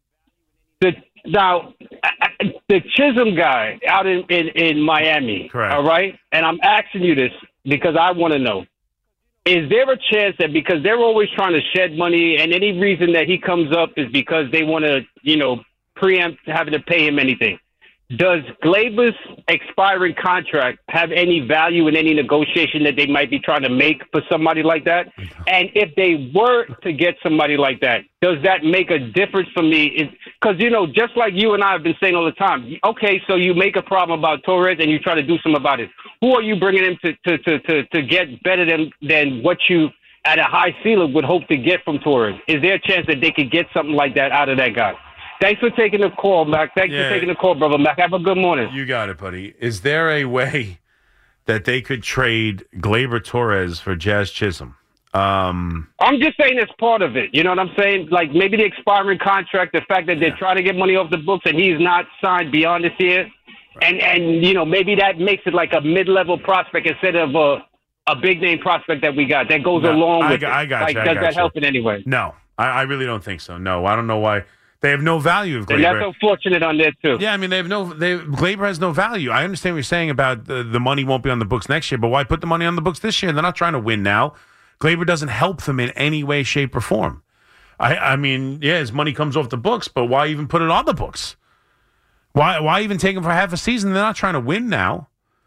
the now I- I- the Chisholm guy out in, in in Miami, Correct. all right, and I'm asking you this because I want to know: is there a chance that because they're always trying to shed money, and any reason that he comes up is because they want to, you know, preempt having to pay him anything? Does Glaber's expiring contract have any value in any negotiation that they might be trying to make for somebody like that? And if they were to get somebody like that, does that make a difference for me? Because, you know, just like you and I have been saying all the time, okay, so you make a problem about Torres and you try to do something about it. Who are you bringing in to, to, to, to, to get better than, than what you at a high ceiling would hope to get from Torres? Is there a chance that they could get something like that out of that guy? Thanks for taking the call, Mac. Thanks Yeah. for taking the call, brother Mac. Have a good morning. You got it, buddy. Is there a way that they could trade Gleyber Torres for Jazz Chisholm? Um, I'm just saying it's part of it. You know what I'm saying? Like maybe the expiring contract, the fact that they're trying to get money off the books and he's not signed beyond this year. And, and you know, maybe that makes it like a mid-level prospect instead of a, a big-name prospect that we got. That goes No, along I with got- it. I got like, you, I does got that you. help in any way? no, I, I really don't think so. No, I don't know why. They have no value of And that's Gleyber. unfortunate on there, too. Yeah, I mean, they have no. They Gleyber has no value. I understand what you're saying about the, the money won't be on the books next year, but why put the money on the books this year? They're not trying to win now. Gleyber doesn't help them in any way, shape, or form. I, I mean, yeah, his money comes off the books, but why even put it on the books? Why, why even take him for half a season? They're not trying to win now.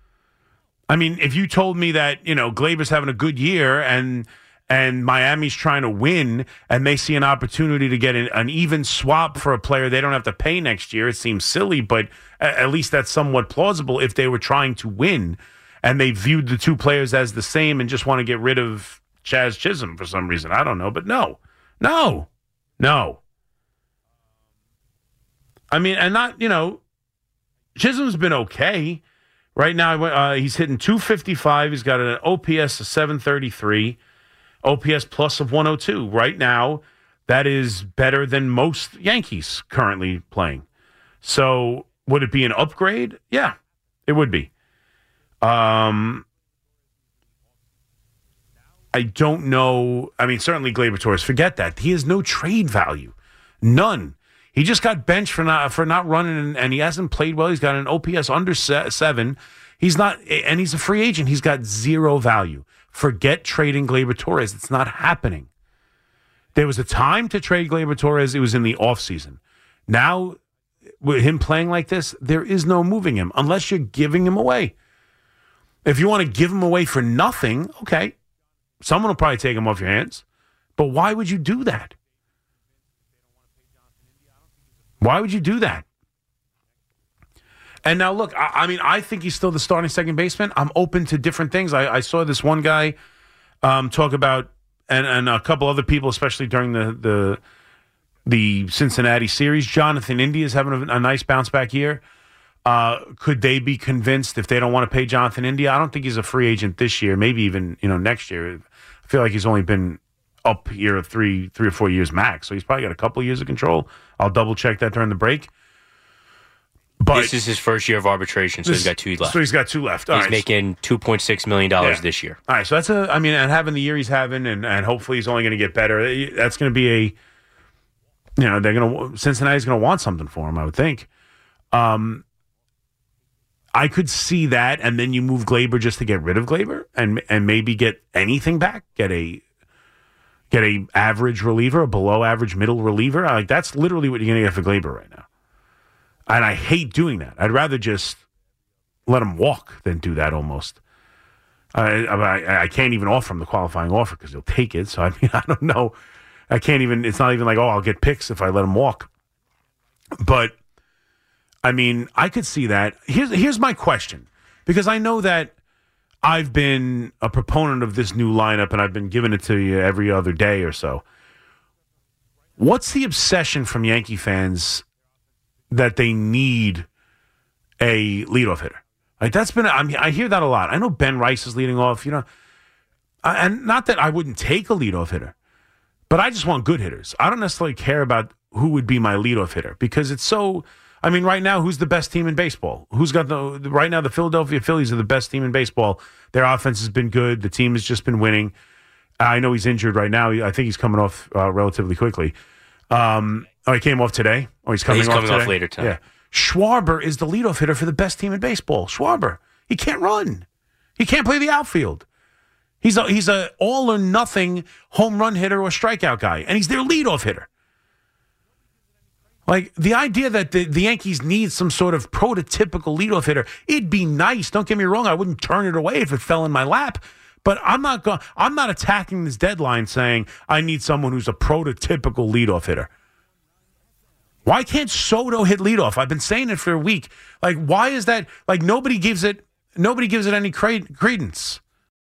I mean, if you told me that, you know, Glaber's having a good year and and Miami's trying to win and they see an opportunity to get an, an even swap for a player they don't have to pay next year, it seems silly, but at, at least that's somewhat plausible if they were trying to win and they viewed the two players as the same and just want to get rid of Jazz Chisholm for some reason. I don't know, but no, no, no. I mean, and not, you know, Chisholm's been okay. Right now, uh, he's hitting two fifty-five. He's got an O P S of seven thirty-three, O P S plus of one oh two. Right now, that is better than most Yankees currently playing. So, would it be an upgrade? Yeah, it would be. Um, I don't know. I mean, certainly Gleyber Torres. Forget that. He has no trade value. None. He just got benched for not for not running, and he hasn't played well. He's got an O P S under seven. He's not, and he's a free agent. He's got zero value. Forget trading Gleyber Torres. It's not happening. There was a time to trade Gleyber Torres. It was in the offseason. Now, with him playing like this, there is no moving him unless you're giving him away. If you want to give him away for nothing, okay, someone will probably take him off your hands. But why would you do that? Why would you do that? And now, look, I, I mean, I think he's still the starting second baseman. I'm open to different things. I, I saw this one guy um, talk about, and, and a couple other people, especially during the the, the Cincinnati series, Jonathan India is having a, a nice bounce back year. Uh, could they be convinced if they don't want to pay Jonathan India? I don't think he's a free agent this year, maybe even you know next year. I feel like he's only been up here three three or four years max, so he's probably got a couple of years of control. I'll double check that during the break. But this is his first year of arbration, so this, he's got two left. So he's got two left. All he's right. making two point six million dollars Yeah. this year. All right, so that's a. I mean, and having the year he's having, and, and hopefully he's only going to get better. That's going to be a. You know, they're going to Cincinnati's going to want something for him, I would think. Um, I could see that, and then you move Gleyber just to get rid of Gleyber, and and maybe get anything back, get a. Get a average reliever, a below average middle reliever. Like that's literally what you're going to get for Gleyber right now. And I hate doing that. I'd rather just let him walk than do that almost. I, I, I can't even offer him the qualifying offer because he'll take it. So, I mean, I don't know. I can't even, it's not even like, oh, I'll get picks if I let him walk. But, I mean, I could see that. Here's, here's my question, because I know that I've been a proponent of this new lineup, and I've been giving it to you every other day or so. What's the obsession from Yankee fans that they need a leadoff hitter? Like that's been, I mean, I hear that a lot. I know Ben Rice is leading off, you know, and not that I wouldn't take a leadoff hitter, but I just want good hitters. I don't necessarily care about who would be my leadoff hitter because it's so. I mean, right now, who's the best team in baseball? Who's got the right now? The Philadelphia Phillies are the best team in baseball. Their offense has been good. The team has just been winning. I know he's injured right now. I think he's coming off uh, relatively quickly. Um, oh, he came off today. Oh, he's coming he's off coming today? off later time. Yeah, Schwarber is the leadoff hitter for the best team in baseball. Schwarber, he can't run. He can't play the outfield. He's a he's a all or nothing home run hitter or strikeout guy, and he's their leadoff hitter. Like, the idea that the, the Yankees need some sort of prototypical leadoff hitter, it'd be nice. Don't get me wrong. I wouldn't turn it away if it fell in my lap. But I'm not going. I'm not attacking this deadline saying I need someone who's a prototypical leadoff hitter. Why can't Soto hit leadoff? I've been saying it for a week. Like, why is that? Like, nobody gives it. Nobody gives it any cred- credence.